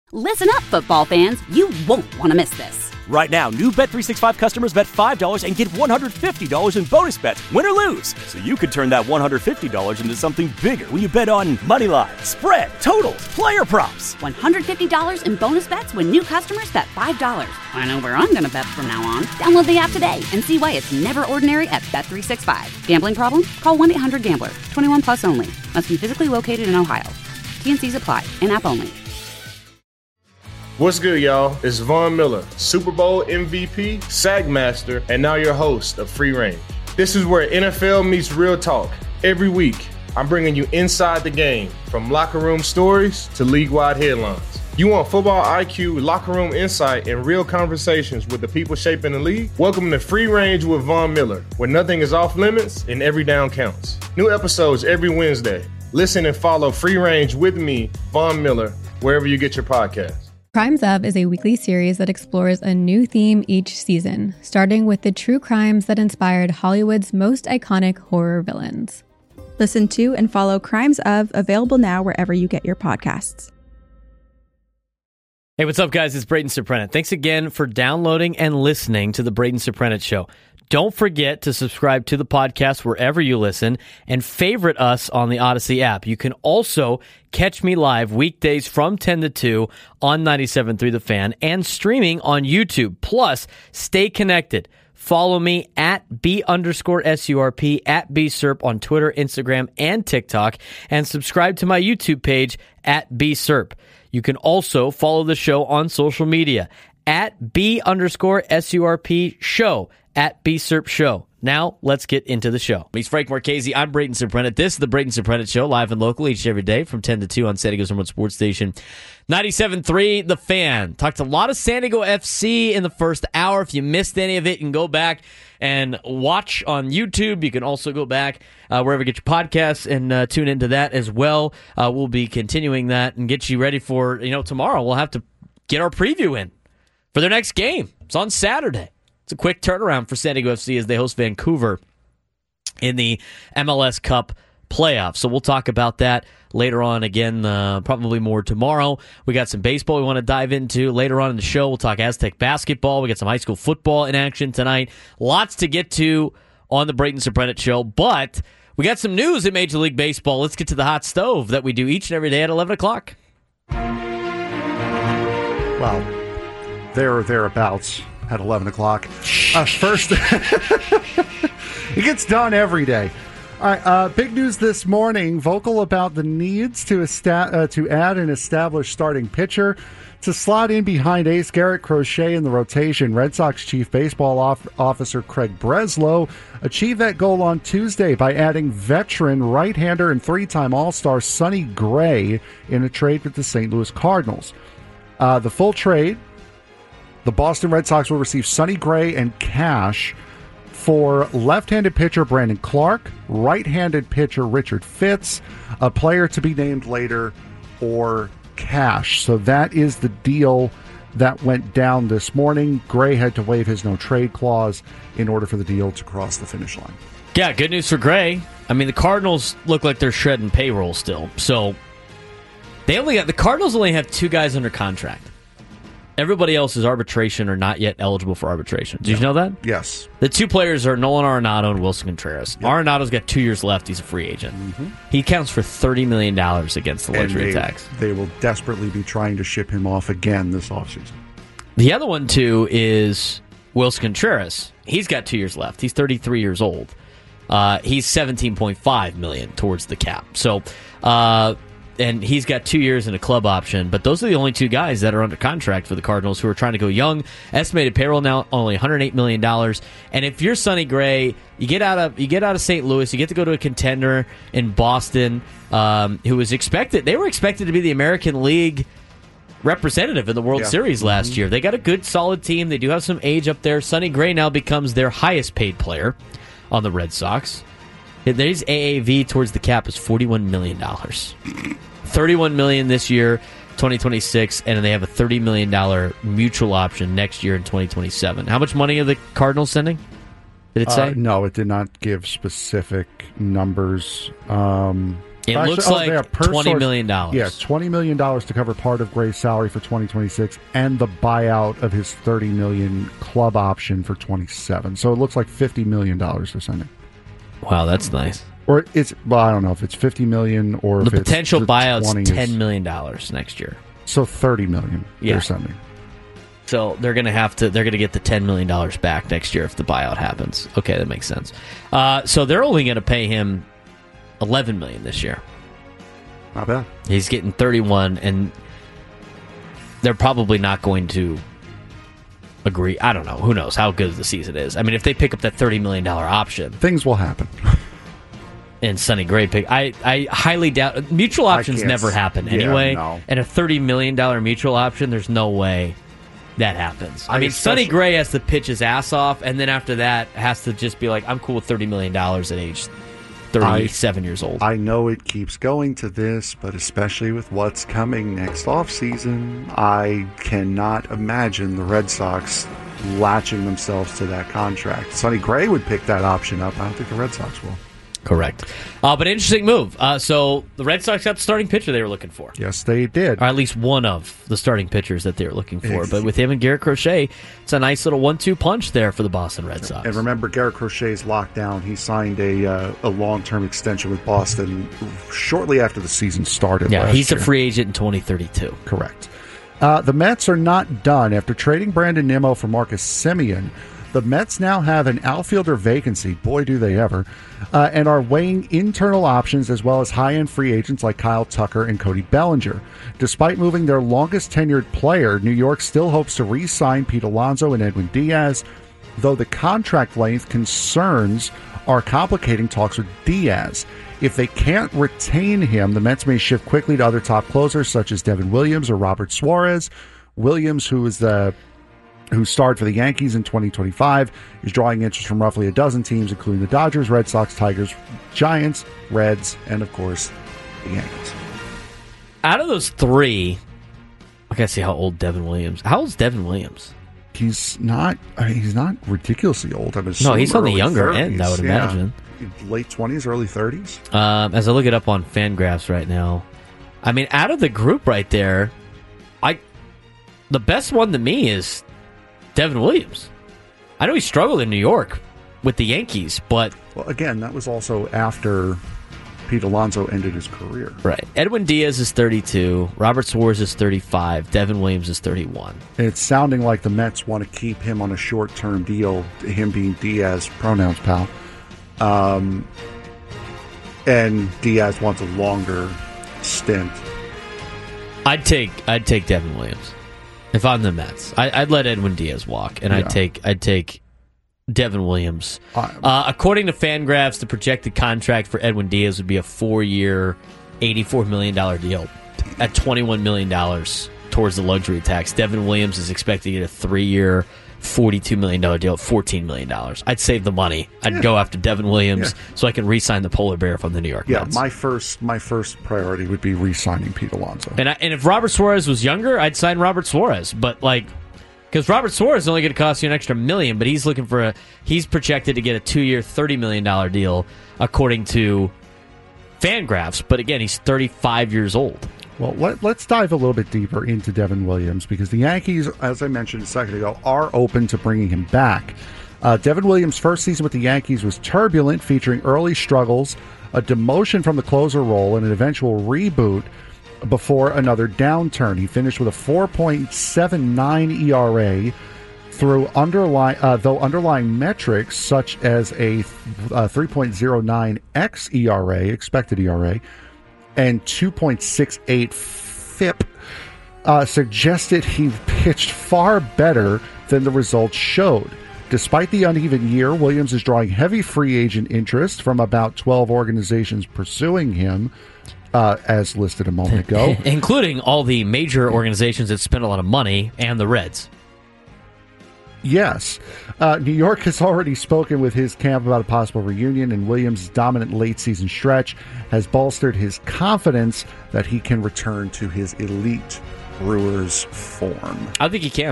Listen up, football fans. You won't want to miss this. Right now, new Bet365 customers bet $5 and get $150 in bonus bets, win or lose. So you could turn that $150 into something bigger when you bet on money line, spread, totals, player props. $150 in bonus bets when new customers bet $5. I know where I'm going to bet from now on. Download the app today and see why it's never ordinary at Bet365. Gambling problem? Call 1-800-GAMBLER. 21 plus only. Must be physically located in Ohio. T&Cs apply. In-app only. What's good, y'all? It's Von Miller, Super Bowl MVP, Sack Master, and now your host of Free Range. This is where NFL meets real talk. Every week, I'm bringing you inside the game, from locker room stories to league-wide headlines. You want football IQ, locker room insight, and real conversations with the people shaping the league? Welcome to Free Range with Von Miller, where nothing is off limits and every down counts. New episodes every Wednesday. Listen and follow Free Range with me, Von Miller, wherever you get your podcasts. Crimes Of is a weekly series that explores a new theme each season, starting with the true crimes that inspired Hollywood's most iconic horror villains. Listen to and follow Crimes Of, available now wherever you get your podcasts. Hey, what's up, guys? It's Braden Surprenant. Thanks again for downloading and listening to the Braden Surprenant Show. Don't forget to subscribe to the podcast wherever you listen and favorite us on the Odyssey app. You can also catch me live weekdays from 10 to 2 on 97.3 The Fan and streaming on YouTube. Plus, stay connected. Follow me at B_SURP, at BSURP on Twitter, Instagram, and TikTok, and subscribe to my YouTube page at BSURP. You can also follow the show on social media at B_SURP show, at BSURP show. Now, let's get into the show. He's Frank Marchese. I'm Braden Surprenant. This is the Braden Surprenant Show, live and local each and every day from 10 to 2 on San Diego's number one sports station, 97.3 The Fan. Talked a lot of San Diego FC in the first hour. If you missed any of it, you can go back and watch on YouTube. You can also go back wherever you get your podcasts and tune into that as well. We'll be continuing that and get you ready for, tomorrow. We'll have to get our preview in for their next game. It's on Saturday. It's a quick turnaround for San Diego FC as they host Vancouver in the MLS Cup playoffs. So we'll talk about that later on again, probably more tomorrow. We got some baseball we want to dive into later on in the show. We'll talk Aztec basketball. We got some high school football in action tonight. Lots to get to on the Braden Surprenant Show, but we got some news in Major League Baseball. Let's get to the hot stove that we do each and every day at 11 o'clock. Well, there or thereabouts at 11 o'clock. First, it gets done every day. All right, big news this morning, vocal about the needs to add an established starting pitcher to slot in behind ace Garrett Crochet in the rotation. Red Sox Chief Baseball Officer Craig Breslow achieved that goal on Tuesday by adding veteran right-hander and three-time All-Star Sonny Gray in a trade with the St. Louis Cardinals. The full trade, the Boston Red Sox will receive Sonny Gray and cash for left-handed pitcher Brandon Clark, right-handed pitcher Richard Fitz, a player to be named later, or cash. So that is the deal that went down this morning. Gray had to waive his no-trade clause in order for the deal to cross the finish line. Yeah, good news for Gray. I mean, the Cardinals look like they're shredding payroll still. So the Cardinals only have two guys under contract. Everybody else is arbitration or not yet eligible for arbitration. Did you know that? Yes. The two players are Nolan Arenado and Wilson Contreras. Yep. Arenado's got 2 years left. He's a free agent. Mm-hmm. He counts for $30 million against the luxury tax. They will desperately be trying to ship him off again this offseason. The other one, too, is Wilson Contreras. He's got 2 years left. He's 33 years old. He's $17.5 million towards the cap. So, and he's got 2 years and a club option. But those are the only two guys that are under contract for the Cardinals who are trying to go young. Estimated payroll now only $108 million. And if you're Sonny Gray, you get out of St. Louis, you get to go to a contender in Boston, who was expected. They were expected to be the American League representative in the World Series last year. They got a good, solid team. They do have some age up there. Sonny Gray now becomes their highest paid player on the Red Sox. His AAV towards the cap is $41 million. $31 million this year, 2026, and they have a $30 million mutual option next year in 2027. How much money are the Cardinals sending? Did it say? No, it did not give specific numbers. It looks like $20 million. Yeah, $20 million to cover part of Gray's salary for 2026 and the buyout of his $30 million club option for 27. So it looks like $50 million they're sending. Wow, that's nice. Or I don't know if it's $50 million or the if potential it's buyout's $10 million next year. So $30 million they're sending. So they're going to get the $10 million back next year if the buyout happens. Okay, that makes sense. So they're only going to pay him $11 million this year. Not bad. He's getting 31, and they're probably not going to agree. I don't know. Who knows how good the season is? I mean, if they pick up that $30 million option, things will happen. And Sonny Gray pick, I highly doubt mutual options never happen anyway. No. And a $30 million mutual option, there's no way that happens. I mean, Sonny Gray has to pitch his ass off, and then after that has to just be like, I'm cool with $30 million at age 37 years old. I know it keeps going to this, but especially with what's coming next offseason, I cannot imagine the Red Sox latching themselves to that contract. Sonny Gray would pick that option up. I don't think the Red Sox will. Correct. But interesting move. So the Red Sox got the starting pitcher they were looking for. Yes, they did. Or at least one of the starting pitchers that they were looking for. But with him and Garrett Crochet, it's a nice little 1-2 punch there for the Boston Red Sox. And remember, Garrett Crochet's locked down. He signed a long-term extension with Boston shortly after the season started. Yeah, he's year. A free agent in 2032. Correct. The Mets are not done. After trading Brandon Nimmo for Marcus Semien, the Mets now have an outfielder vacancy. Boy, do they ever. And are weighing internal options as well as high-end free agents like Kyle Tucker and Cody Bellinger. Despite moving their longest-tenured player, New York still hopes to re-sign Pete Alonso and Edwin Diaz, though the contract length concerns are complicating talks with Diaz. If they can't retain him, the Mets may shift quickly to other top closers such as Devin Williams or Robert Suarez. Williams, who starred for the Yankees in 2025, is drawing interest from roughly a dozen teams, including the Dodgers, Red Sox, Tigers, Giants, Reds, and, of course, the Yankees. Out of those three, I gotta see how old Devin Williams. How old is Devin Williams? He's not ridiculously old. No, he's on the younger 30s. End, I would imagine. Late 20s, early 30s. As I look it up on Fangraphs right now, I mean, out of the group right there, the best one to me is Devin Williams. I know he struggled in New York with the Yankees, but... Well, again, that was also after Pete Alonso ended his career. Right. Edwin Diaz is 32. Robert Suarez is 35. Devin Williams is 31. It's sounding like the Mets want to keep him on a short-term deal, him being Diaz, pronouns, pal. And Diaz wants a longer stint. I'd take Devin Williams. If I'm the Mets, I'd let Edwin Diaz walk, and I'd take Devin Williams. According to Fangraphs, the projected contract for Edwin Diaz would be a 4-year, $84 million deal at $21 million towards the luxury tax. Devin Williams is expected to get a 3-year, $42 million deal at $14 million. I'd save the money. I'd go after Devin Williams so I can re-sign the polar bear from the New York Mets. My first priority would be re-signing Pete Alonso. And if Robert Suarez was younger, I'd sign Robert Suarez. But because Robert Suarez is only going to cost you an extra $1 million, but he's projected to get a 2-year, $30 million deal according to Fangraphs. But again, he's 35 years old. Well, let's dive a little bit deeper into Devin Williams because the Yankees, as I mentioned a second ago, are open to bringing him back. Devin Williams' first season with the Yankees was turbulent, featuring early struggles, a demotion from the closer role, and an eventual reboot before another downturn. He finished with a 4.79 ERA through underlying metrics such as a 3.09 xERA, expected ERA, and 2.68 FIP suggested he pitched far better than the results showed. Despite the uneven year, Williams is drawing heavy free agent interest from about 12 organizations pursuing him, as listed a moment ago. Including all the major organizations that spend a lot of money and the Reds. Yes. New York has already spoken with his camp about a possible reunion, and Williams' dominant late-season stretch has bolstered his confidence that he can return to his elite Brewers form. I think he can.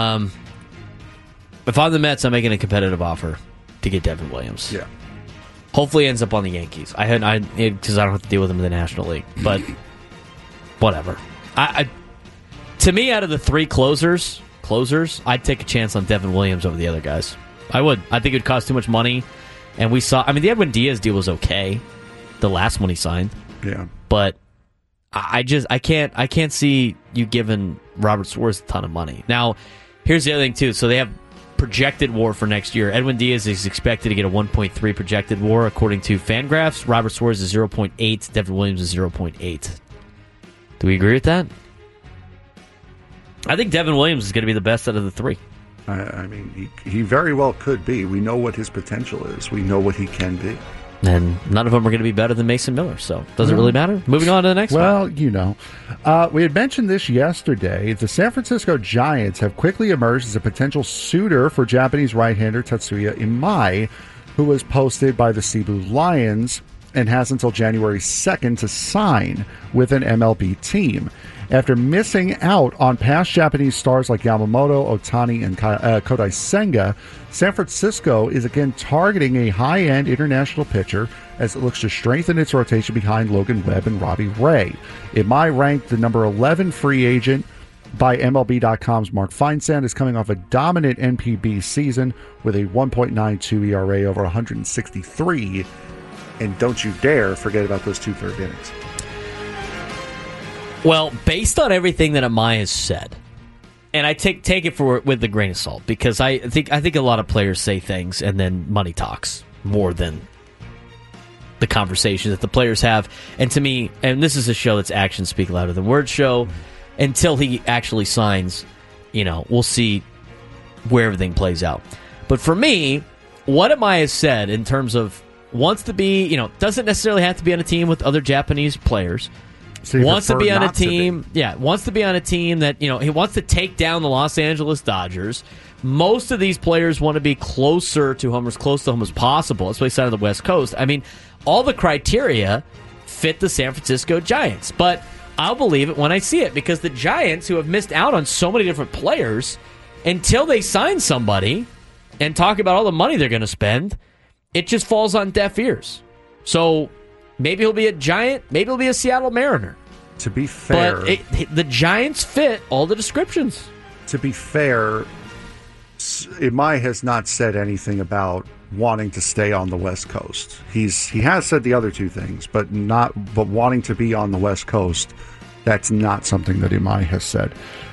If I'm the Mets, I'm making a competitive offer to get Devin Williams. Yeah. Hopefully he ends up on the Yankees. Because I don't have to deal with him in the National League. But whatever. To me, out of the three closers, I'd take a chance on Devin Williams over the other guys. I would. I think it would cost too much money. And we saw, the Edwin Diaz deal was okay. The last one he signed. Yeah. But I can't see you giving Robert Suarez a ton of money. Now, here's the other thing, too. So they have projected WAR for next year. Edwin Diaz is expected to get a 1.3 projected WAR according to Fangraphs. Robert Suarez is 0.8. Devin Williams is 0.8. Do we agree with that? I think Devin Williams is going to be the best out of the three. He very well could be. We know what his potential is. We know what he can be. And none of them are going to be better than Mason Miller, so does it really matter? Moving on to the next one. Well, we had mentioned this yesterday. The San Francisco Giants have quickly emerged as a potential suitor for Japanese right-hander Tatsuya Imai, who was posted by the Cebu Lions and has until January 2nd to sign with an MLB team. After missing out on past Japanese stars like Yamamoto, Ohtani, and Kodai Senga, San Francisco is again targeting a high-end international pitcher as it looks to strengthen its rotation behind Logan Webb and Robbie Ray. Imai ranked the number 11 free agent by MLB.com's Mark Feinsand, is coming off a dominant NPB season with a 1.92 ERA over 163. And don't you dare forget about those 2 third innings. Well, based on everything that Amaya has said, and I take it with a grain of salt, because I think a lot of players say things and then money talks more than the conversation that the players have. And to me, and this is a show that's actions speak louder than words show, until he actually signs, we'll see where everything plays out. But for me, what Amaya has said in terms of wants to be, doesn't necessarily have to be on a team with other Japanese players. So wants to be on a team, wants to be on a team that, he wants to take down the Los Angeles Dodgers. Most of these players want to be closer to home, as close to home as possible, especially side of the West Coast. All the criteria fit the San Francisco Giants, but I'll believe it when I see it, because the Giants, who have missed out on so many different players, until they sign somebody and talk about all the money they're going to spend, it just falls on deaf ears. So maybe he'll be a Giant, maybe he'll be a Seattle Mariner. To be fair, but the Giants fit all the descriptions. To be fair, Imai has not said anything about wanting to stay on the West Coast. He has said the other two things, but wanting to be on the West Coast, that's not something that Imai has said.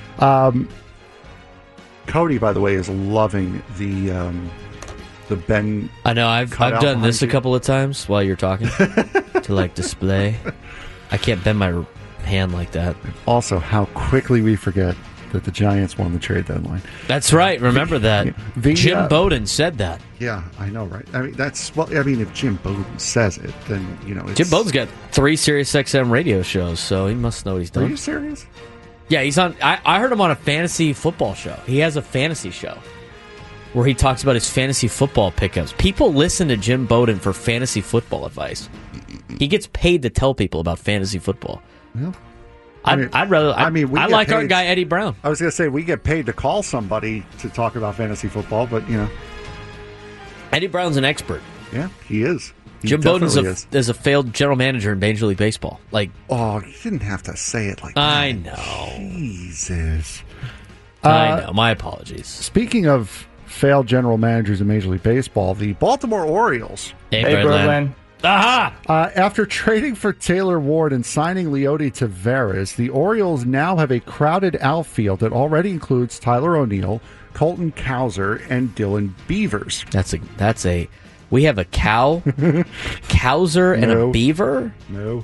Cody, by the way, is loving the Ben. I know. I've done this a couple of times while you're talking to display. I can't bend my hand like that. Also, how quickly we forget that the Giants won the trade deadline. That's right. Remember that. Jim Bowden said that. Yeah, I know, right? If Jim Bowden says it, then it's... Jim Bowden's got 3 SiriusXM radio shows, so he must know what he's done. Are you serious? Yeah, he's on. I heard him on a fantasy football show. He has a fantasy show where he talks about his fantasy football pickups. People listen to Jim Bowden for fantasy football advice. He gets paid to tell people about fantasy football. Yeah. I like our guy Eddie Brown. I was going to say, we get paid to call somebody to talk about fantasy football, but Eddie Brown's an expert. Yeah, he is. Jim Bowden is a failed general manager in Major League Baseball. Oh, you didn't have to say it like that. I know. Jesus. I know. My apologies. Speaking of failed general managers in Major League Baseball, the Baltimore Orioles. Hey, Birdland. Aha! After trading for Taylor Ward and signing Leody Taveras, the Orioles now have a crowded outfield that already includes Tyler O'Neill, Colton Cowser, and Dylan Beavers. That's a. We have a cow, Cowser, and a beaver. No.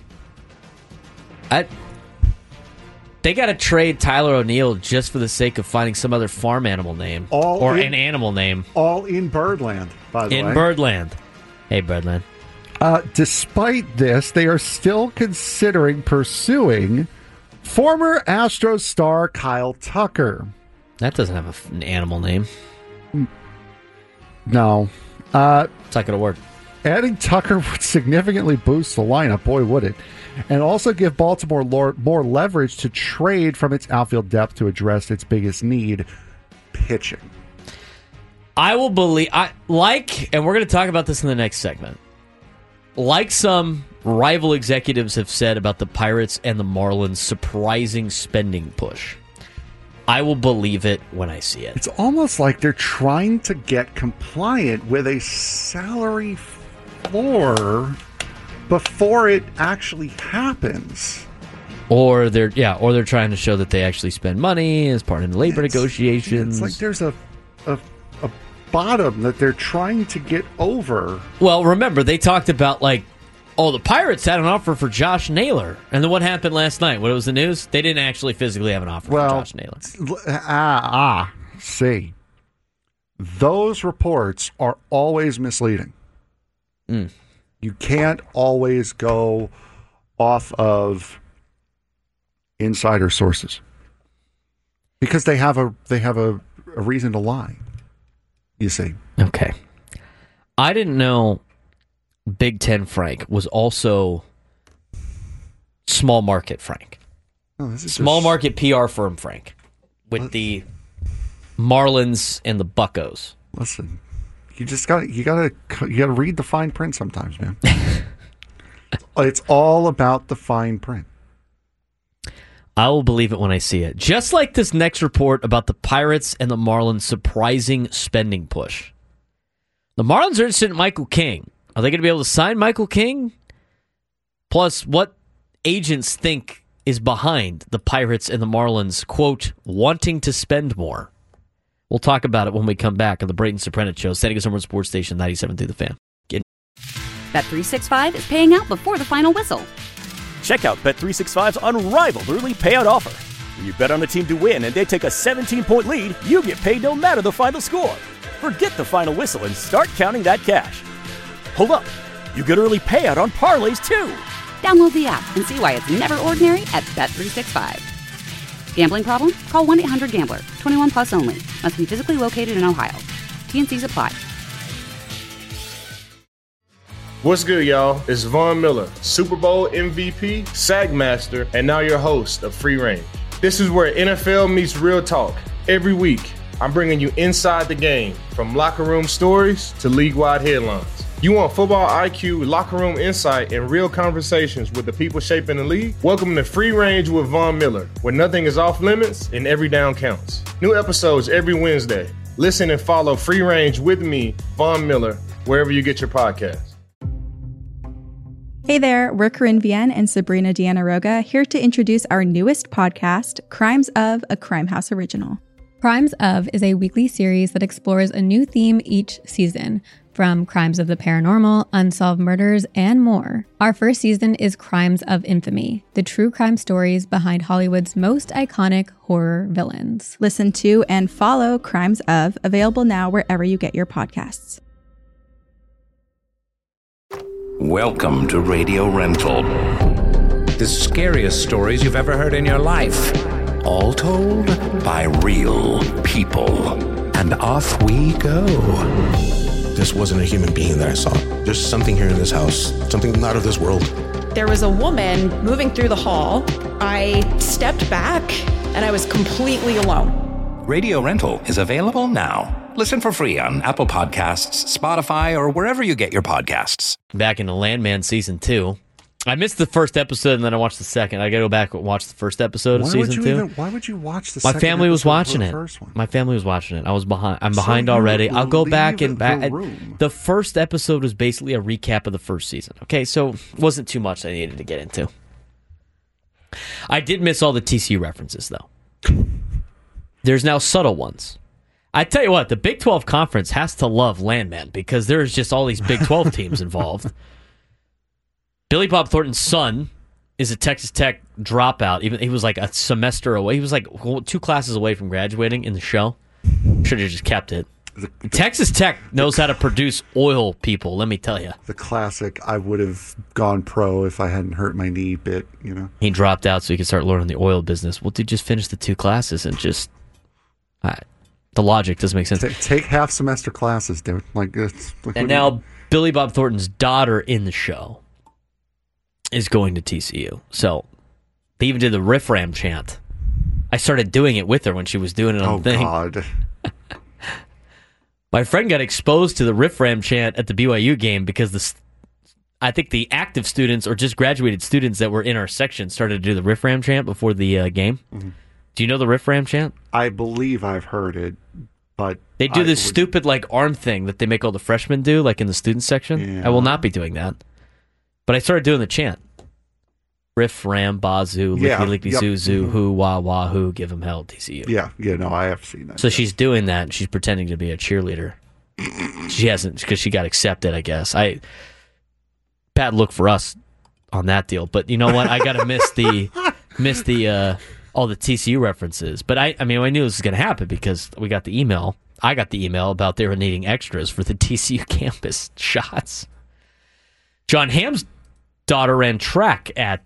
They got to trade Tyler O'Neill just for the sake of finding some other farm animal name an animal name. All in Birdland, by the way. In Birdland. Hey, Birdland. Despite this, they are still considering pursuing former Astros star Kyle Tucker. That doesn't have an animal name. No. It's not going to work. Adding Tucker would significantly boost the lineup, boy would it, and also give Baltimore more leverage to trade from its outfield depth to address its biggest need, pitching. I will believe, and we're going to talk about this in the next segment. like some rival executives have said about the Pirates and the Marlins' surprising spending push. I will believe it when I see it. It's almost like they're trying to get compliant with a salary floor before it actually happens. Or they're trying to show that they actually spend money as part of the labor negotiations. It's like there's a bottom that they're trying to get over. Well, remember, they talked about, the Pirates had an offer for Josh Naylor. And then what happened last night? What was the news? They didn't actually physically have an offer for Josh Naylor. See. Those reports are always misleading. You can't always go off of insider sources because they have a reason to lie. You see. Okay. I didn't know Big Ten Frank was also small market Frank. No, this is small market PR firm Frank with the Marlins and the Buccos. Listen, you gotta read the fine print sometimes, man. It's all about the fine print. I will believe it when I see it. Just like this next report about the Pirates and the Marlins' surprising spending push. The Marlins are interested in Michael King. Are they going to be able to sign Michael King? Plus, what agents think is behind the Pirates and the Marlins, quote, wanting to spend more? We'll talk about it when we come back on the Brayden Soprenet Show, San Diego Summer Sports Station 97.3 The Fan. Bet365 is paying out before the final whistle. Check out Bet365's unrivaled early payout offer. When you bet on a team to win and they take a 17-point lead, you get paid no matter the final score. Forget the final whistle and start counting that cash. Hold up. You get early payout on parlays, too. Download the app and see why it's never ordinary at Bet365. Gambling problem? Call 1-800-GAMBLER. 21 plus only. Must be physically located in Ohio. T&Cs apply. What's good, y'all? It's Von Miller, Super Bowl MVP, SAG Master, and now your host of Free Range. This is where NFL meets real talk. Every week, I'm bringing you inside the game, from locker room stories to league-wide headlines. You want football IQ, locker room insight, and real conversations with the people shaping the league? Welcome to Free Range with Von Miller, where nothing is off limits and every down counts. New episodes every Wednesday. Listen and follow Free Range with me, Von Miller, wherever you get your podcasts. Hey there, we're Corinne Vienne and Sabrina Deanna Roga, here to introduce our newest podcast, Crimes of, a Crime House original. Crimes of is a weekly series that explores a new theme each season, from crimes of the paranormal, unsolved murders, and more. Our first season is Crimes of Infamy, the true crime stories behind Hollywood's most iconic horror villains. Listen to and follow Crimes of, available now wherever you get your podcasts. Welcome to Radio Rental. The scariest stories you've ever heard in your life. All told by real people. And off we go. This wasn't a human being that I saw. There's something here in this house, something not of this world. There was a woman moving through the hall. I stepped back and I was completely alone. Radio Rental is available now. Listen for free on Apple Podcasts, Spotify, or wherever you get your podcasts. Back into Landman Season 2. I missed the first episode and then I watched the second. I got to go back and watch the first episode of Season 2. Why would you watch the My second family was episode watching for the it. first one? My family was watching it. I was behind. I'm behind already. I'll go back and back. The first episode was basically a recap of the first season. Okay, so it wasn't too much I needed to get into. I did miss all the TCU references, though. There's now subtle ones. I tell you what, the Big 12 Conference has to love Landman because there's just all these Big 12 teams involved. Billy Bob Thornton's son is a Texas Tech dropout. Even he was like a semester away. He was like 2 classes away from graduating in the show. Should have just kept it. Texas Tech knows how to produce oil people, let me tell you. The classic, I would have gone pro if I hadn't hurt my knee bit, you know. He dropped out so he could start learning the oil business. Well, dude, just finish the 2 classes and just... the logic doesn't make sense. Take half semester classes, dude. And now Billy Bob Thornton's daughter in the show is going to TCU. So they even did the Riff Ram chant. I started doing it with her when she was doing it on the thing. Oh, God. My friend got exposed to the Riff Ram chant at the BYU game because I think the active students or just graduated students that were in our section started to do the Riff Ram chant before the game. Mm-hmm. Do you know the Riff Ram chant? I believe I've heard it, but they do this stupid arm thing that they make all the freshmen do, in the student section. Yeah. I will not be doing that. But I started doing the chant. Riff, ram, bazoo, licky, zoo, zoo, hoo, wah, wah, hoo, give him hell, TCU. Yeah, no, I have seen that. So she's doing that, and she's pretending to be a cheerleader. She hasn't, because she got accepted, I guess. Bad look for us on that deal. But you know what? I got to miss the all the TCU references. But I knew this was going to happen because we got the email. I got the email about they were needing extras for the TCU campus shots. John Hamm's daughter ran track at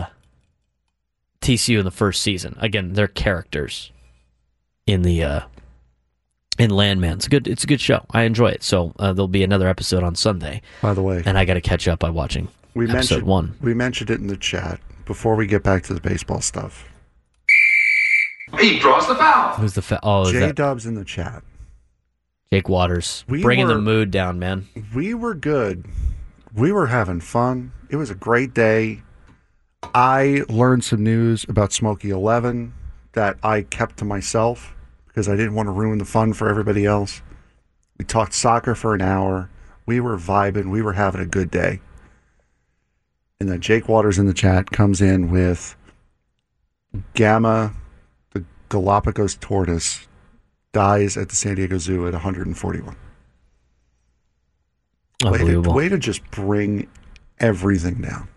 TCU in the first season. Again, they're characters in the in Landman. It's a good show. I enjoy it. So there'll be another episode on Sunday. By the way, and I got to catch up by watching episode 1. We mentioned it in the chat before we get back to the baseball stuff. He draws the foul. Who's the foul? Oh, J-Dub's in the chat. Jake Waters, bringing the mood down, man. We were good. We were having fun. It was a great day. I learned some news about Smokey 11 that I kept to myself because I didn't want to ruin the fun for everybody else. We talked soccer for an hour. We were vibing. We were having a good day. And then Jake Waters in the chat comes in with Gamma, the Galapagos tortoise, dies at the San Diego Zoo at 141. Unbelievable. Way to just bring everything down.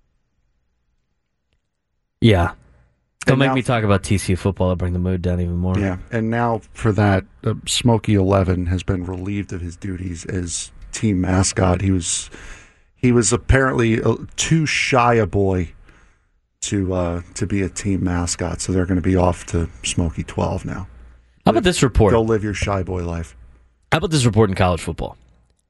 Yeah. Don't make me talk about TCU football. I'll bring the mood down even more. Yeah, and now for that, Smokey 11 has been relieved of his duties as team mascot. He was apparently too shy a boy to be a team mascot, so they're going to be off to Smokey 12 now. How about this report? Go live your shy boy life. How about this report in college football?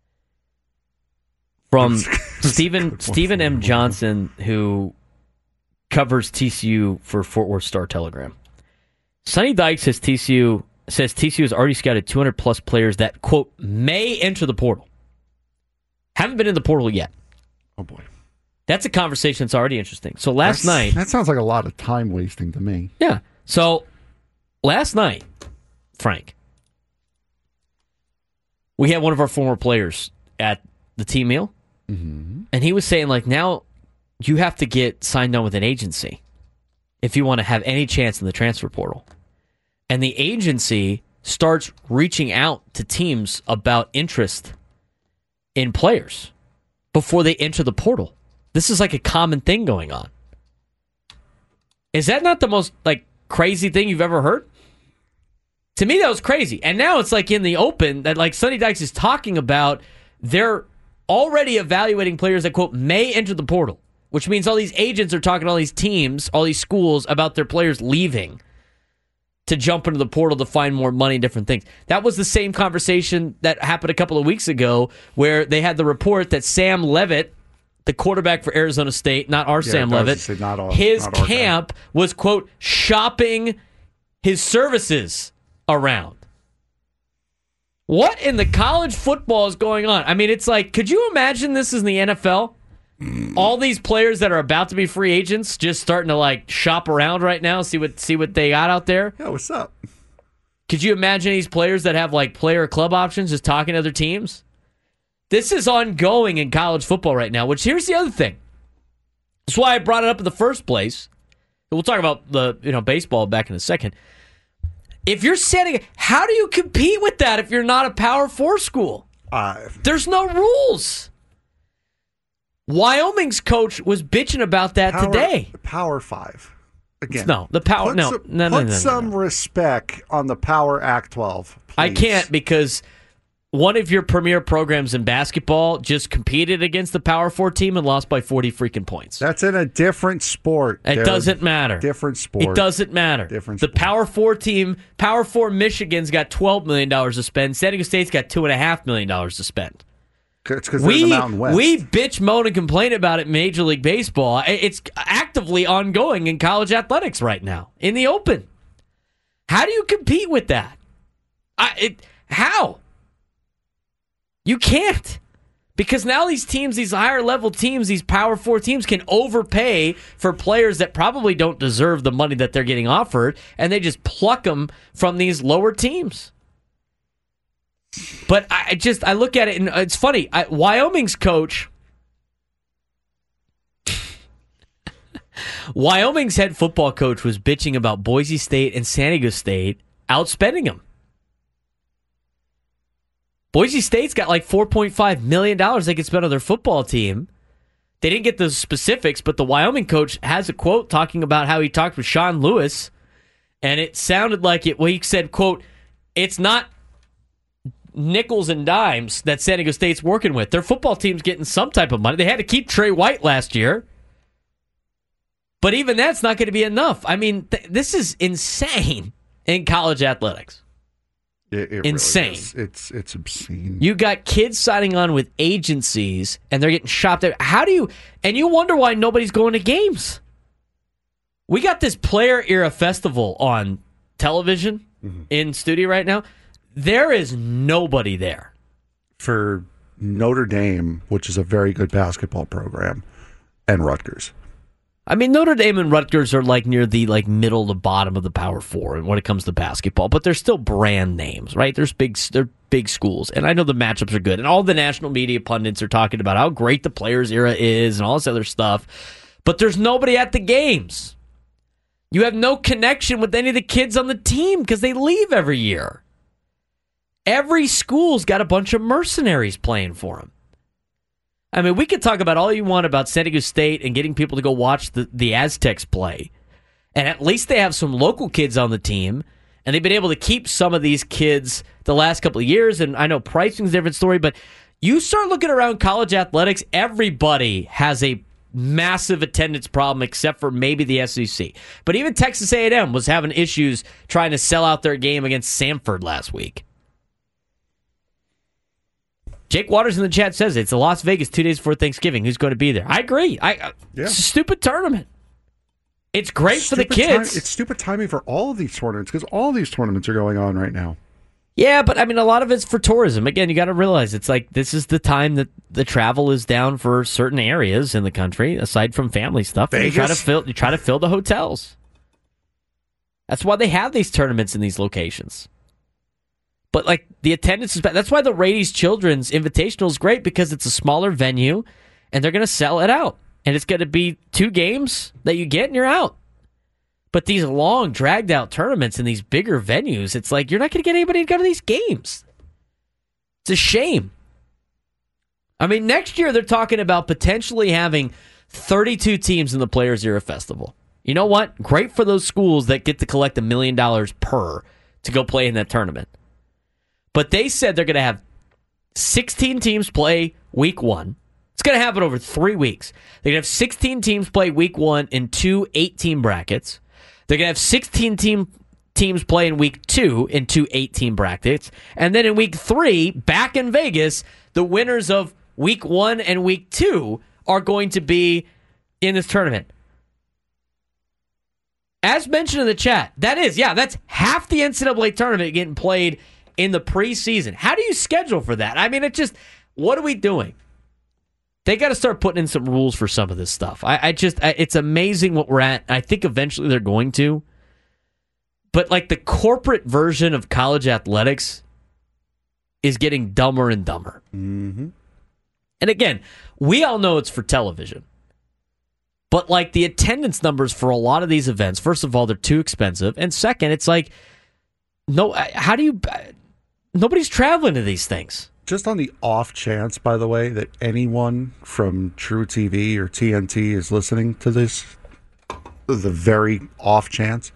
From Stephen M. Johnson, who covers TCU for Fort Worth Star-Telegram. Sonny Dykes says TCU has already scouted 200-plus players that, quote, may enter the portal. Haven't been in the portal yet. Oh, boy. That's a conversation that's already interesting. So last night... That sounds like a lot of time wasting to me. Yeah. So last night, Frank, we had one of our former players at the team meal, and he was saying, now you have to get signed on with an agency if you want to have any chance in the transfer portal. And the agency starts reaching out to teams about interest in players before they enter the portal. This is like a common thing going on. Is that not the most crazy thing you've ever heard? To me, that was crazy. And now it's in the open that Sonny Dykes is talking about they're already evaluating players that, quote, may enter the portal, which means all these agents are talking to all these teams, all these schools about their players leaving to jump into the portal to find more money and different things. That was the same conversation that happened a couple of weeks ago where they had the report that Sam Leavitt, the quarterback for Arizona State, not our Sam Leavitt, his camp was, quote, shopping his services around. What in the college football is going on? I mean, it's could you imagine this is in the NFL? All these players that are about to be free agents just starting to shop around right now, see what they got out there. Yeah, what's up? Could you imagine these players that have player club options just talking to other teams? This is ongoing in college football right now, which here's the other thing. That's why I brought it up in the first place. We'll talk about the baseball back in a second. If you're how do you compete with that if you're not a Power 4 school? There's no rules. Wyoming's coach was bitching about that today. Power 5. Again. No, the Power... Put some respect on the Power Act-12, please. I can't because one of your premier programs in basketball just competed against the Power 4 team and lost by 40 freaking points. That's in a different sport. It doesn't matter. Different sport. It doesn't matter. Different the sport. Power 4 team, Power 4 Michigan's got $12 million to spend. San Diego State's got $2.5 million to spend. It's because they're in the Mountain West. We bitch, moan, and complain about it in Major League Baseball. It's actively ongoing in college athletics right now, in the open. How do you compete with that? How? You can't. Because now these teams, these higher level teams, these Power 4 teams can overpay for players that probably don't deserve the money that they're getting offered, and they just pluck them from these lower teams. But I look at it, and it's funny. Wyoming's coach, Wyoming's head football coach was bitching about Boise State and San Diego State outspending him. Boise State's got like $4.5 million they could spend on their football team. They didn't get the specifics, but the Wyoming coach has a quote talking about how he talked with Sean Lewis, and it sounded like he said, quote, it's not nickels and dimes that San Diego State's working with. Their football team's getting some type of money. They had to keep Trey White last year. But even that's not going to be enough. I mean, this is insane in college athletics. It insane. Really is. It's obscene. You got kids signing on with agencies, and they're getting shopped out. How do you... And you wonder why nobody's going to games. We got this Player Era Festival on television in studio right now. There is nobody there. For Notre Dame, which is a very good basketball program, and Rutgers. I mean, Notre Dame and Rutgers are like near the middle to bottom of the Power 4 when it comes to basketball, but they're still brand names, right? They're big schools, and I know the matchups are good, and all the national media pundits are talking about how great the Players Era is and all this other stuff, but there's nobody at the games. You have no connection with any of the kids on the team because they leave every year. Every school's got a bunch of mercenaries playing for them. I mean, we could talk about all you want about San Diego State and getting people to go watch the Aztecs play. And at least they have some local kids on the team, and they've been able to keep some of these kids the last couple of years. And I know pricing's a different story, but you start looking around college athletics, everybody has a massive attendance problem except for maybe the SEC. But even Texas A&M was having issues trying to sell out their game against Samford last week. Jake Waters in the chat says it's Las Vegas 2 days before Thanksgiving. Who's going to be there? I agree. It's a stupid tournament. It's great for the kids. It's stupid timing for all of these tournaments because all these tournaments are going on right now. Yeah, but I mean, a lot of it's for tourism. Again, you got to realize it's like this is the time that the travel is down for certain areas in the country, aside from family stuff. Vegas? You try to fill the hotels. That's why they have these tournaments in these locations. But like the attendance is bad. That's why the Rady's Children's Invitational is great because it's a smaller venue and they're going to sell it out. And it's going to be 2 games that you get and you're out. But these long, dragged out tournaments in these bigger venues, it's like you're not going to get anybody to go to these games. It's a shame. I mean, next year they're talking about potentially having 32 teams in the Players Era Festival. You know what? Great for those schools that get to collect $1 million per to go play in that tournament. But they said they're going to have 16 teams play week 1. It's going to happen over 3 weeks. They're going to have 16 teams play week 1 in 2 8-team brackets. They're going to have 16 teams play in week 2 in 2 8-team brackets. And then in week 3, back in Vegas, the winners of week 1 and week 2 are going to be in this tournament. As mentioned in the chat, that's half the NCAA tournament getting played in the preseason. How do you schedule for that? I mean, what are we doing? They got to start putting in some rules for some of this stuff. It's amazing what we're at. I think eventually they're going to. But like the corporate version of college athletics is getting dumber and dumber. Mm-hmm. And again, we all know it's for television. But like the attendance numbers for a lot of these events, first of all, they're too expensive. And second, it's like, nobody's traveling to these things. Just on the off chance, by the way, that anyone from True TV or TNT is listening to this, the very off chance,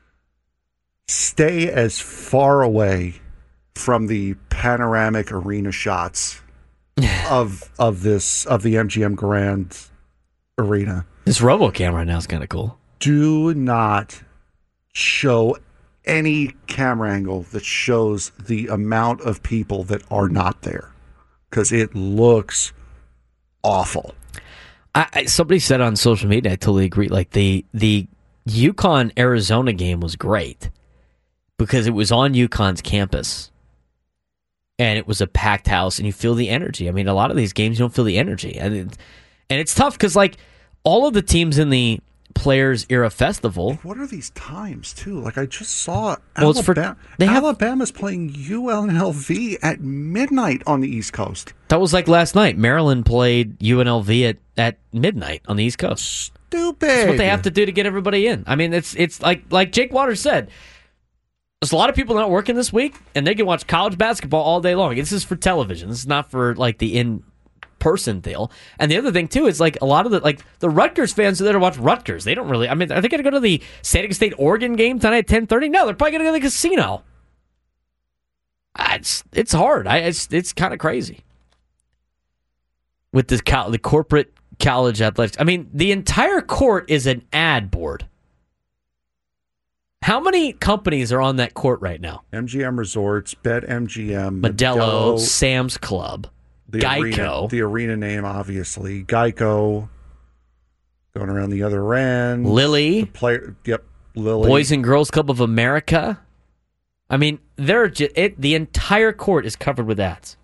stay as far away from the panoramic arena shots of the MGM Grand Arena. This RoboCam right now is kind of cool. Do not show any camera angle that shows the amount of people that are not there because it looks awful. Somebody said on social media, I totally agree. Like the UConn Arizona game was great because it was on UConn's campus. and it was a packed house, and you feel the energy. I mean, a lot of these games, you don't feel the energy. And it's tough because, like, all of the teams in the Players Era Festival. What are these times, too? Like, I just saw Alabama's playing UNLV at midnight on the East Coast. That was like last night. Maryland played UNLV at midnight on the East Coast. Stupid. That's what they have to do to get everybody in. I mean, it's like Jake Waters said, there's a lot of people not working this week, and they can watch college basketball all day long. This is for television. This is not for, like, the in-person deal. And the other thing, too, is, like, a lot of the Rutgers fans are there to watch Rutgers. They don't really... I mean, are they going to go to the San Diego State-Oregon game tonight at 10:30? No, they're probably going to go to the casino. It's hard. It's kind of crazy. With the corporate college athletics. I mean, the entire court is an ad board. How many companies are on that court right now? MGM Resorts, BetMGM, Modelo, Sam's Club, Geico. The arena name, obviously. Geico. Going around the other end. Lily. Lily. Boys and Girls Club of America. I mean, the entire court is covered with ads.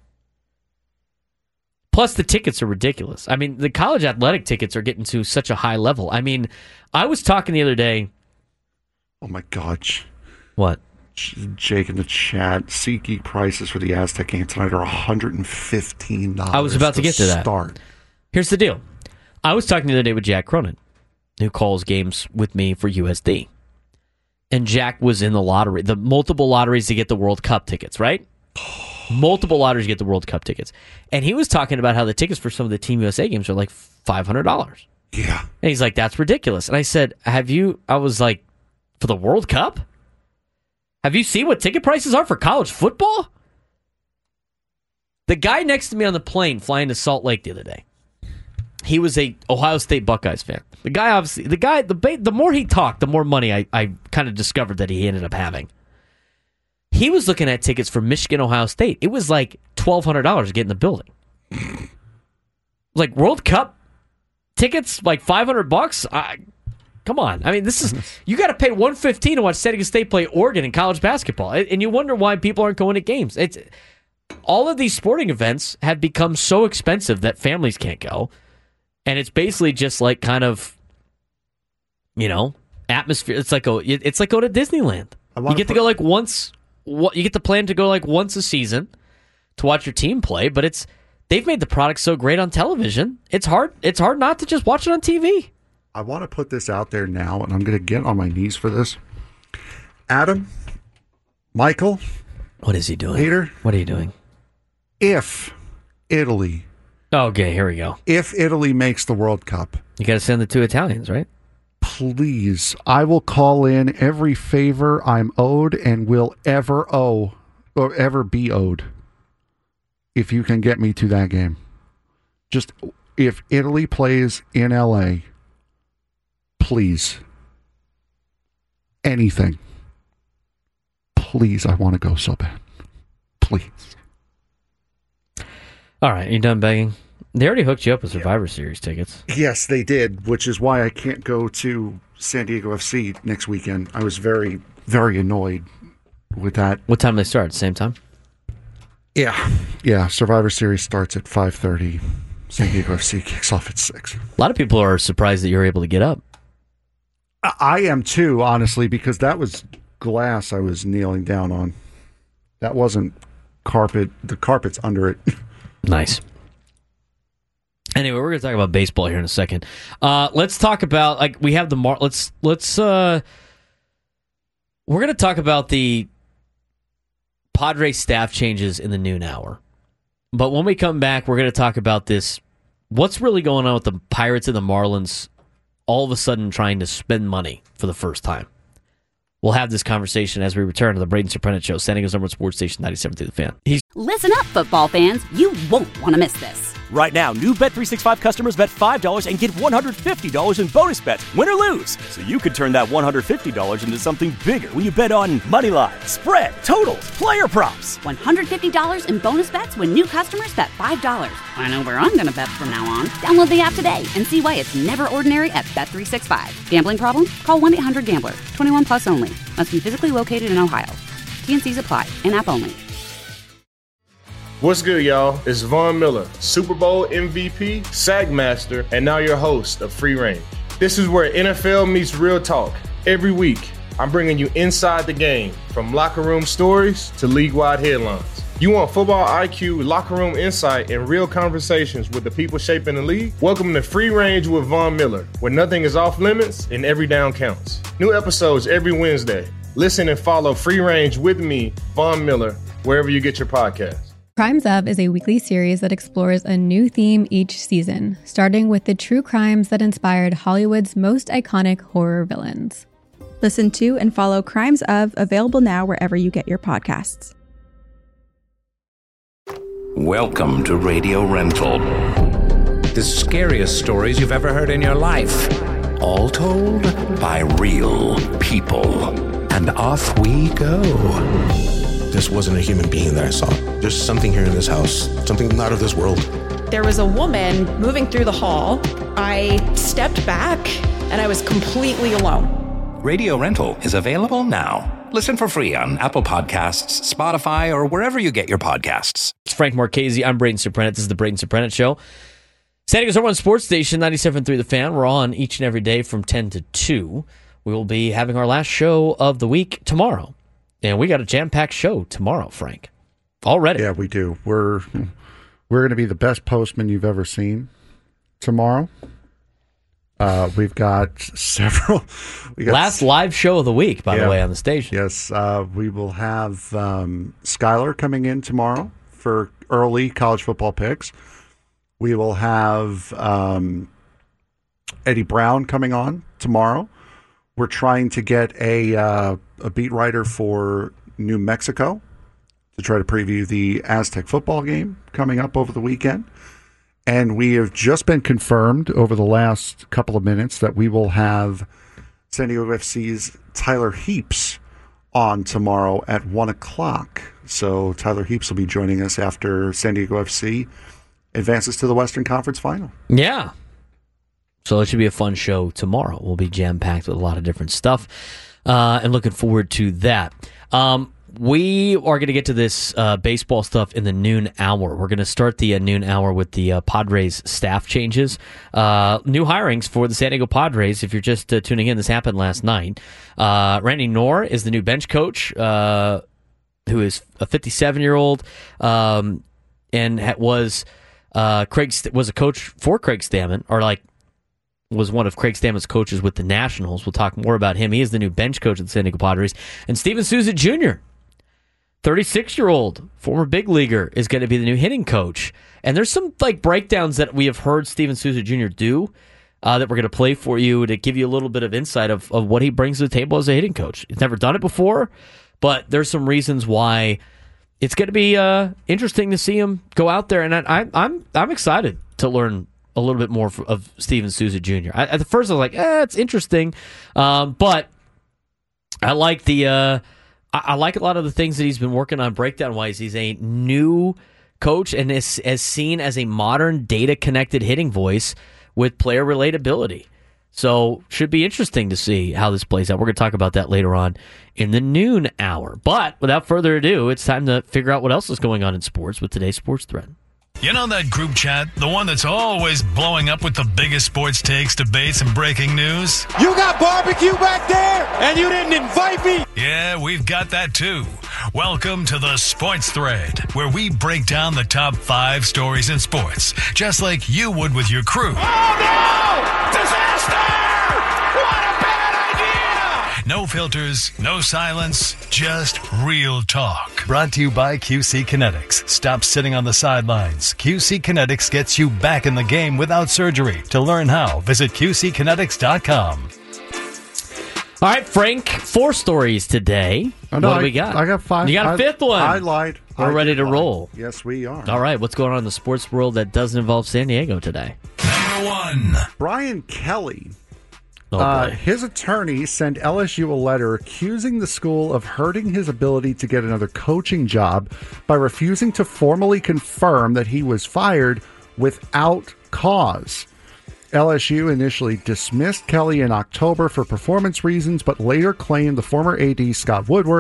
Plus, the tickets are ridiculous. I mean, the college athletic tickets are getting to such a high level. I mean, I was talking the other day. Oh, my gosh. What? Jake in the chat. SeatGeek prices for the Aztec game tonight are $115. I was about to get to that. Start. Here's the deal. I was talking the other day with Jack Cronin, who calls games with me for USD. And Jack was in the lottery, the multiple lotteries to get the World Cup tickets, right? Multiple lotteries to get the World Cup tickets. And he was talking about how the tickets for some of the Team USA games are like $500. Yeah. And he's like, that's ridiculous. And I said, I was like, for the World Cup? Have you seen what ticket prices are for college football? The guy next to me on the plane flying to Salt Lake the other day, he was a Ohio State Buckeyes fan. The more he talked, the more money I kind of discovered that he ended up having. He was looking at tickets for Michigan, Ohio State. It was like $1,200 to get in the building. Like World Cup tickets, like $500. Come on. I mean, you got to pay $115 to watch San Diego State play Oregon in college basketball. And you wonder why people aren't going to games. All of these sporting events have become so expensive that families can't go. And it's basically just like kind of, atmosphere. It's like go to Disneyland. You get to go like once. You get the plan to go like once a season to watch your team play, but they've made the product so great on television. It's hard not to just watch it on TV. I want to put this out there now, and I'm going to get on my knees for this. Adam, Michael. What is he doing? Peter. What are you doing? If Italy. Okay, here we go. If Italy makes the World Cup. You got to send the two Italians, right? Please, I will call in every favor I'm owed and will ever owe or ever be owed if you can get me to that game. Just if Italy plays in LA, please. Anything. Please, I want to go so bad. Please. All right, you done begging? They already hooked you up with Survivor Series tickets. Yes, they did, which is why I can't go to San Diego FC next weekend. I was very, very annoyed with that. What time do they start? Same time? Yeah. Survivor Series starts at 5:30. San Diego FC kicks off at 6. A lot of people are surprised that you're able to get up. I am too, honestly, because that was glass I was kneeling down on. That wasn't carpet. The carpet's under it. Nice. Anyway, we're going to talk about baseball here in a second. Let's talk about we have the we're going to talk about the Padres staff changes in the noon hour. But when we come back, we're going to talk about this. What's really going on with the Pirates and the Marlins all of a sudden trying to spend money for the first time? We'll have this conversation as we return to the Braden Surprenant Show, San Diego's #1 sports station, 97.3 The Fan. Listen up, football fans. You won't want to miss this. Right now, new Bet365 customers bet $5 and get $150 in bonus bets, win or lose. So you could turn that $150 into something bigger when you bet on money line, spread, totals, player props. $150 in bonus bets when new customers bet $5. I know where I'm going to bet from now on. Download the app today and see why it's never ordinary at Bet365. Gambling problem? Call 1-800-GAMBLER. 21 plus only. Must be physically located in Ohio. T&Cs apply. In-app only. What's good, y'all? It's Von Miller, Super Bowl MVP, Sack Master, and now your host of Free Range. This is where NFL meets real talk. Every week, I'm bringing you inside the game, from locker room stories to league-wide headlines. You want football IQ, locker room insight, and real conversations with the people shaping the league? Welcome to Free Range with Von Miller, where nothing is off limits and every down counts. New episodes every Wednesday. Listen and follow Free Range with me, Von Miller, wherever you get your podcasts. Crimes Of is a weekly series that explores a new theme each season, starting with the true crimes that inspired Hollywood's most iconic horror villains. Listen to and follow Crimes Of, available now wherever you get your podcasts. Welcome to Radio Rental. The scariest stories you've ever heard in your life. All told by real people. And off we go. This wasn't a human being that I saw. There's something here in this house, something not of this world. There was a woman moving through the hall. I stepped back and I was completely alone. Radio Rental is available now. Listen for free on Apple Podcasts, Spotify, or wherever you get your podcasts. It's Frank Marchese. I'm Braden Surprenant. This is the Braden Surprenant Show. San Diego's number one sports station, 97.3 The Fan. We're on each and every day from 10 to 2. We will be having our last show of the week tomorrow. And we got a jam-packed show tomorrow, Frank. Already. Yeah, we do. We're going to be the best postman you've ever seen tomorrow. We've got several. Last live show of the week, by the way, on the station. Yes, we will have Skylar coming in tomorrow for early college football picks. We will have Eddie Brown coming on tomorrow. We're trying to get a beat writer for New Mexico to try to preview the Aztec football game coming up over the weekend. And we have just been confirmed over the last couple of minutes that we will have San Diego FC's Tyler Heaps on tomorrow at 1 o'clock. So Tyler Heaps will be joining us after San Diego FC advances to the Western Conference Final. Yeah. So it should be a fun show tomorrow. We'll be jam-packed with a lot of different stuff, and looking forward to that. We are going to get to this baseball stuff in the noon hour. We're going to start the noon hour with the Padres staff changes. New hirings for the San Diego Padres. If you're just tuning in, this happened last night. Randy Knorr is the new bench coach, who is a 57-year-old, and was a coach for Craig Stammen, or was one of Craig Stammen's coaches with the Nationals. We'll talk more about him. He is the new bench coach of the San Diego Padres. And Steven Souza Jr., 36-year-old, former big leaguer, is going to be the new hitting coach. And there's some breakdowns that we have heard Steven Souza Jr. do that we're going to play for you to give you a little bit of insight of what he brings to the table as a hitting coach. He's never done it before, but there's some reasons why it's going to be interesting to see him go out there. And I'm excited to learn a little bit more of Steven Souza Jr. At the first, I was like, it's interesting, but I like I like a lot of the things that he's been working on breakdown-wise. He's a new coach and is seen as a modern, data-connected hitting voice with player relatability. So should be interesting to see how this plays out. We're going to talk about that later on in the noon hour. But without further ado, it's time to figure out what else is going on in sports with today's Sports Thread. You know that group chat? The one that's always blowing up with the biggest sports takes, debates, and breaking news? You got barbecue back there, and you didn't invite me? Yeah, we've got that too. Welcome to the Sports Thread, where we break down the top 5 stories in sports, just like you would with your crew. Oh no! Disaster! What a bad idea! No filters, no silence, just real talk. Brought to you by QC Kinetics. Stop sitting on the sidelines. QC Kinetics gets you back in the game without surgery. To learn how, visit QCkinetics.com. All right, Frank, 4 stories today. Oh, no, what do we got? I got 5. You got a 5th one. I lied. We're ready to roll. Yes, we are. All right, what's going on in the sports world that doesn't involve San Diego today? Number 1. Brian Kelly. Oh, boy. His attorney sent LSU a letter accusing the school of hurting his ability to get another coaching job by refusing to formally confirm that he was fired without cause. LSU initially dismissed Kelly in October for performance reasons, but later claimed the former AD, Scott Woodward,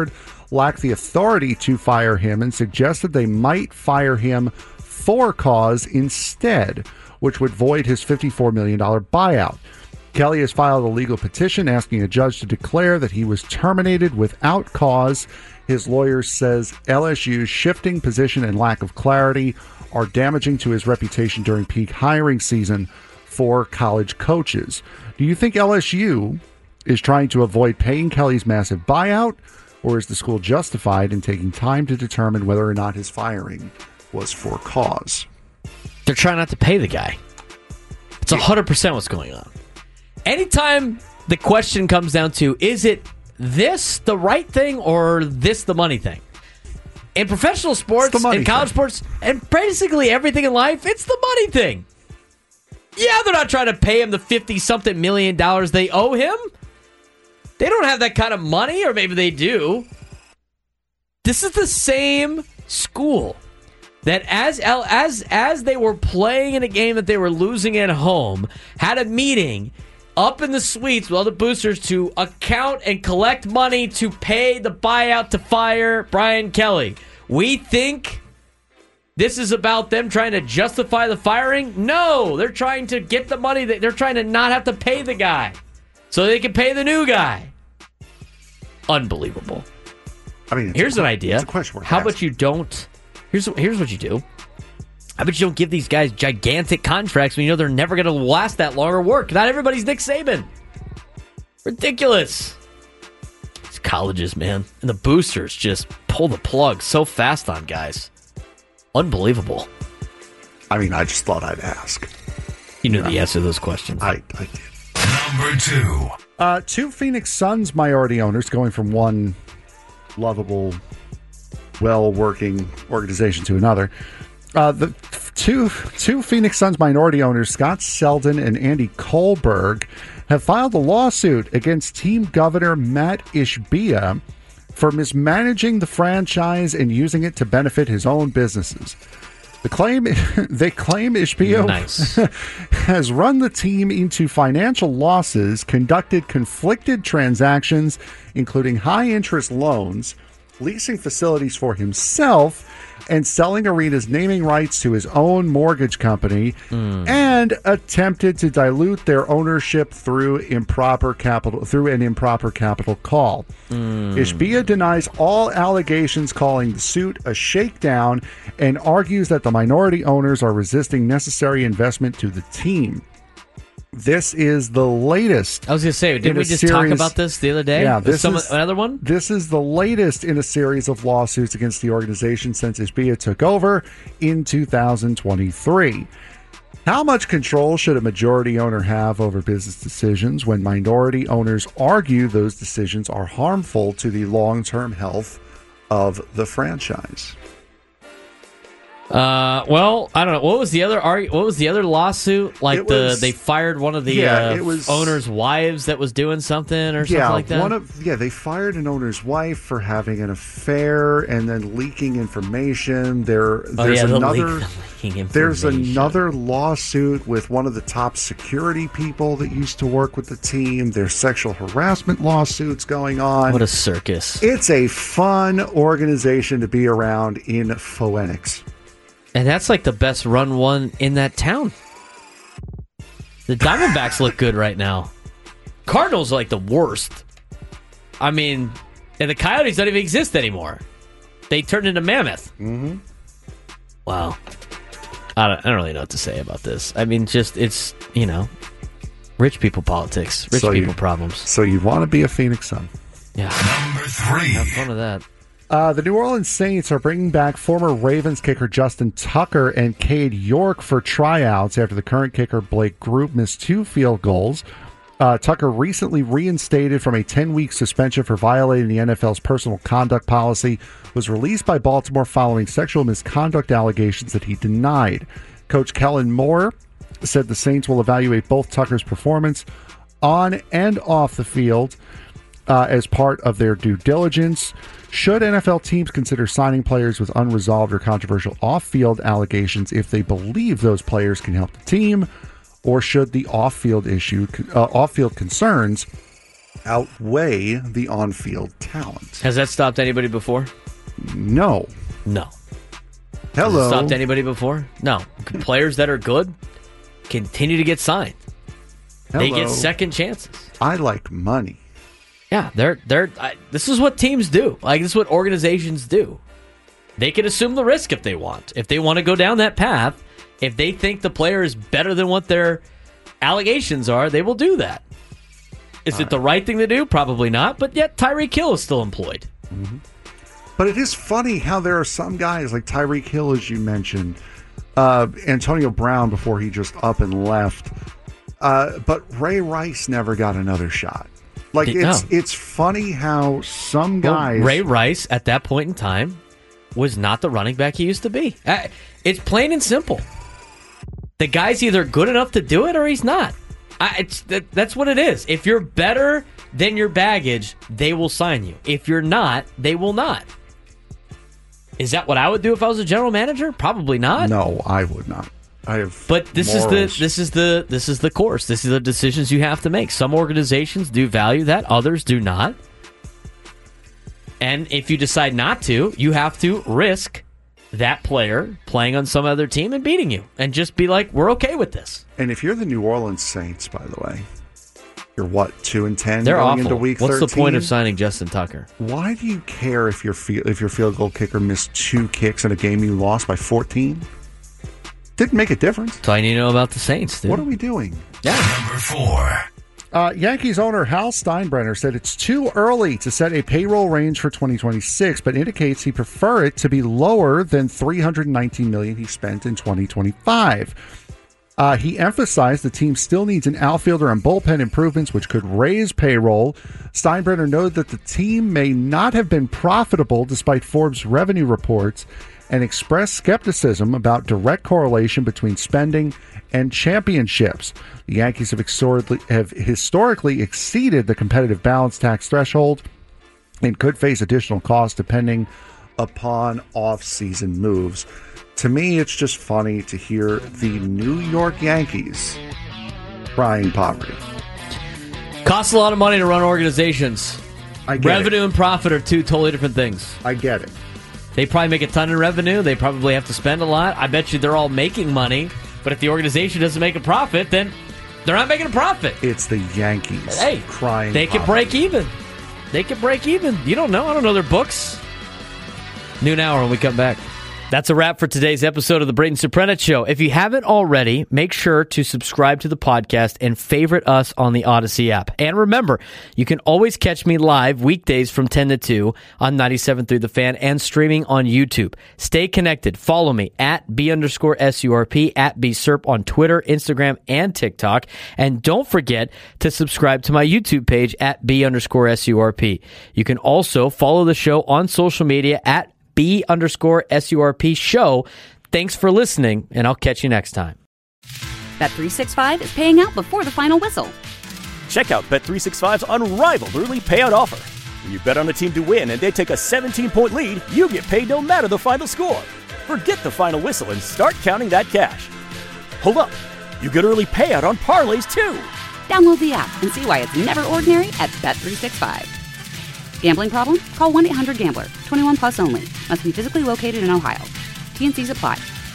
lack the authority to fire him and suggested they might fire him for cause instead, which would void his $54 million buyout. Kelly has filed a legal petition asking a judge to declare that he was terminated without cause. His lawyer says LSU's shifting position and lack of clarity are damaging to his reputation during peak hiring season for college coaches. Do you think LSU is trying to avoid paying Kelly's massive buyout, or is the school justified in taking time to determine whether or not his firing was for cause? They're trying not to pay the guy. It's 100% what's going on. Anytime the question comes down to, is it this the right thing or this the money thing? In professional sports and college sports and basically everything in life, it's the money thing. Yeah, they're not trying to pay him the $50-something million they owe him. They don't have that kind of money, or maybe they do. This is the same school that as they were playing in a game that they were losing at home, had a meeting up in the suites with all the boosters to account and collect money to pay the buyout to fire Brian Kelly. We think this is about them trying to justify the firing? No, they're trying to get the money. They're trying to not have to pay the guy so they can pay the new guy. Unbelievable. I mean, here's an idea. It's a question. How about you don't? Here's what you do. How about you don't give these guys gigantic contracts when you know they're never going to last that long or work? Not everybody's Nick Saban. Ridiculous. These colleges, man. And the boosters just pull the plug so fast on guys. Unbelievable. I mean, I just thought I'd ask. You knew the answer to those questions. I did. Number 2. 2 Phoenix Suns minority owners, going from one lovable, well-working organization to another. The two Phoenix Suns minority owners, Scott Selden and Andy Kohlberg, have filed a lawsuit against team governor Matt Ishbia for mismanaging the franchise and using it to benefit his own businesses. They claim Ishbia has run the team into financial losses, conducted conflicted transactions, including high-interest loans, leasing facilities for himself, and selling arenas naming rights to his own mortgage company, and attempted to dilute their ownership through an improper capital call. Ishbia denies all allegations, calling the suit a shakedown, and argues that the minority owners are resisting necessary investment to the team. This is the latest. I was going to say, didn't we just talk about this the other day? Yeah, another one? This is the latest in a series of lawsuits against the organization since Ishbia took over in 2023. How much control should a majority owner have over business decisions when minority owners argue those decisions are harmful to the long-term health of the franchise? Well, I don't know. What was the other lawsuit? Like they fired one of the owner's wives that was doing something or something like that? They fired an owner's wife for having an affair and then leaking information. There's another lawsuit with one of the top security people that used to work with the team. There's sexual harassment lawsuits going on. What a circus. It's a fun organization to be around in Phoenix. And that's like the best run one in that town. The Diamondbacks look good right now. Cardinals are like the worst. I mean, and the Coyotes don't even exist anymore. They turned into Mammoth. Mm-hmm. Wow. I don't really know what to say about this. I mean, it's, rich people politics, rich people problems. So you want to be a Phoenix Sun. Yeah. Number 3. Have fun with that. The New Orleans Saints are bringing back former Ravens kicker Justin Tucker and Cade York for tryouts after the current kicker Blake Group missed 2 field goals. Tucker, recently reinstated from a 10-week suspension for violating the NFL's personal conduct policy, was released by Baltimore following sexual misconduct allegations that he denied. Coach Kellen Moore said the Saints will evaluate both Tucker's performance on and off the field as part of their due diligence. Should NFL teams consider signing players with unresolved or controversial off-field allegations if they believe those players can help the team, or should the off-field concerns outweigh the on-field talent. Has that stopped anybody before? No. No. Hello. Has it stopped anybody before? No. Players that are good continue to get signed. Hello. They get second chances. I like money. Yeah, this is what teams do. Like, this is what organizations do. They can assume the risk if they want. If they want to go down that path, if they think the player is better than what their allegations are, they will do that. Is it the right thing to do? Probably not. But yet Tyreek Hill is still employed. Mm-hmm. But it is funny how there are some guys like Tyreek Hill, as you mentioned, Antonio Brown before he just up and left. But Ray Rice never got another shot. Like, it's funny how some guys... Well, Ray Rice, at that point in time, was not the running back he used to be. It's plain and simple. The guy's either good enough to do it or he's not. That's what it is. If you're better than your baggage, they will sign you. If you're not, they will not. Is that what I would do if I was a general manager? Probably not. No, I would not. But this is the course. This is the decisions you have to make. Some organizations do value that, others do not. And if you decide not to, you have to risk that player playing on some other team and beating you, and just be like, we're okay with this. And if you're the New Orleans Saints, by the way, you're what, 2-10 They're going awful. into week 13? What's the point of signing Justin Tucker? Why do you care if your field goal kicker missed 2 kicks in a game you lost by 14? Didn't make a difference. That's all you need to know about the Saints, dude. What are we doing? Yeah. Number 4. Yankees owner Hal Steinbrenner said it's too early to set a payroll range for 2026, but indicates he prefer it to be lower than $319 million he spent in 2025. He emphasized the team still needs an outfielder and bullpen improvements, which could raise payroll. Steinbrenner noted that the team may not have been profitable despite Forbes' revenue reports, and expressed skepticism about direct correlation between spending and championships. The Yankees have historically exceeded the competitive balance tax threshold and could face additional costs depending upon off-season moves. To me, it's just funny to hear the New York Yankees crying poverty. Costs a lot of money to run organizations. Revenue and profit are two totally different things. I get it. They probably make a ton of revenue. They probably have to spend a lot. I bet you they're all making money. But if the organization doesn't make a profit, then they're not making a profit. It's the Yankees crying They could break even. They could break even. You don't know. I don't know their books. Noon hour when we come back. That's a wrap for today's episode of the Brayden Suprenant Show. If you haven't already, make sure to subscribe to the podcast and favorite us on the Odyssey app. And remember, you can always catch me live weekdays from 10 to 2 on 97.3 The Fan and streaming on YouTube. Stay connected. Follow me at B_SURP, at BSURP on Twitter, Instagram, and TikTok. And don't forget to subscribe to my YouTube page at B_SURP. You can also follow the show on social media at B_SURP show. Thanks for listening, and I'll catch you next time. Bet365 is paying out before the final whistle. Check out Bet365's unrivaled early payout offer. When you bet on a team to win and they take a 17-point lead, you get paid no matter the final score. Forget the final whistle and start counting that cash. Hold up. You get early payout on parlays, too. Download the app and see why it's never ordinary at Bet365. Gambling problem? Call 1-800-GAMBLER. 21 plus only. Must be physically located in Ohio. T&Cs apply.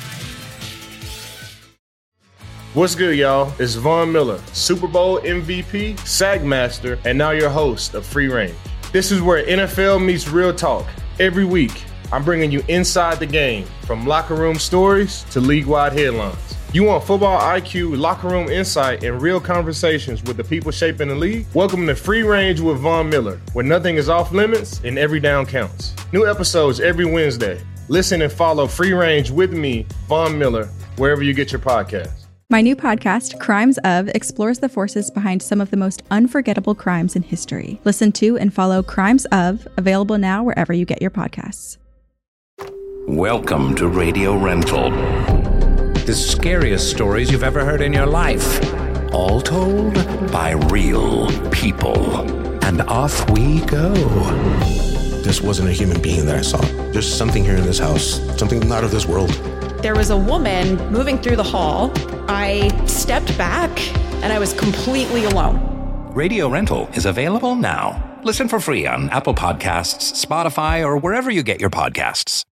What's good, y'all? It's Von Miller, Super Bowl MVP, SAG Master, and now your host of Free Range. This is where NFL meets real talk. Every week, I'm bringing you inside the game, from locker room stories to league-wide headlines. You want football IQ, locker room insight, and real conversations with the people shaping the league? Welcome to Free Range with Von Miller, where nothing is off limits and every down counts. New episodes every Wednesday. Listen and follow Free Range with me, Von Miller, wherever you get your podcasts. My new podcast, Crimes Of, explores the forces behind some of the most unforgettable crimes in history. Listen to and follow Crimes Of, available now wherever you get your podcasts. Welcome to Radio Rental. The scariest stories you've ever heard in your life. All told by real people. And off we go. This wasn't a human being that I saw. There's something here in this house. Something not of this world. There was a woman moving through the hall. I stepped back and I was completely alone. Radio Rental is available now. Listen for free on Apple Podcasts, Spotify, or wherever you get your podcasts.